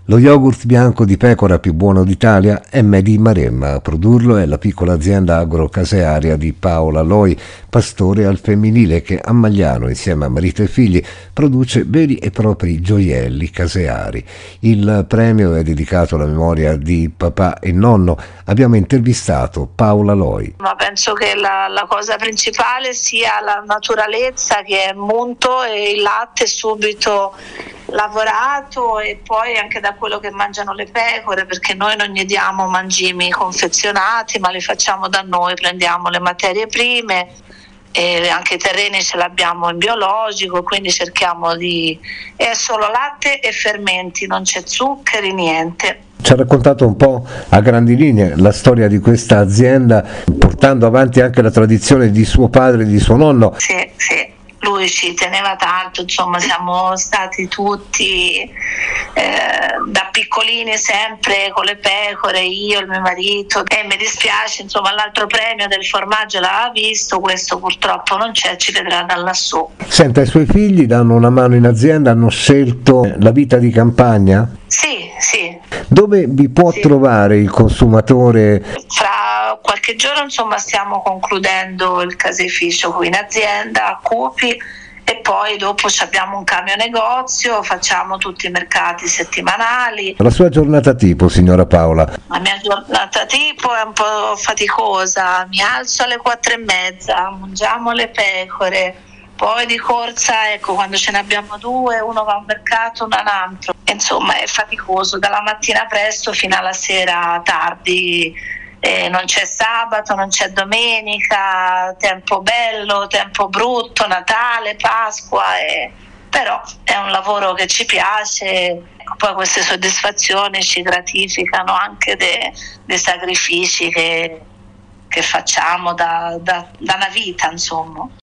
Lo yogurt bianco di pecora più buono d'Italia è Made in Maremma. A produrlo è la piccola azienda agrocasearia di Paola Loi, pastore al femminile, che a Magliano, insieme a marito e figli, produce veri e propri gioielli caseari. Il premio è dedicato alla memoria di papà e nonno. Abbiamo intervistato Paola Loi. Ma penso che la cosa principale sia la naturalezza, che è munto, e il latte subito lavorato, e poi anche da quello che mangiano le pecore, perché noi non gli diamo mangimi confezionati, ma li facciamo da noi, prendiamo le materie prime e anche i terreni ce l'abbiamo in biologico, quindi cerchiamo è solo latte e fermenti, non c'è zuccheri, niente. Ci ha raccontato un po' a grandi linee la storia di questa azienda, portando avanti anche la tradizione di suo padre e di suo nonno. Sì. Lui ci teneva tanto, insomma siamo stati tutti da piccolini sempre con le pecore, io, il mio marito, e mi dispiace, insomma l'altro premio del formaggio l'aveva visto, questo purtroppo non c'è, ci vedrà da lassù. Senta, i suoi figli danno una mano in azienda, hanno scelto la vita di campagna? Sì. Dove vi può trovare il consumatore? Fra qualche giorno insomma stiamo concludendo il caseificio qui in azienda a Cupi, e poi dopo abbiamo un cambio negozio, facciamo tutti i mercati settimanali. La sua giornata tipo, signora Paola? La mia giornata tipo è un po' faticosa, mi alzo alle 4:30, mangiamo le pecore, poi di corsa, ecco, quando ce ne abbiamo due, uno va a un mercato, uno a un altro. Insomma è faticoso, dalla mattina presto fino alla sera tardi, non c'è sabato, non c'è domenica, tempo bello, tempo brutto, Natale, Pasqua, però è un lavoro che ci piace. Poi queste soddisfazioni ci gratificano anche dei sacrifici che facciamo da una vita, insomma.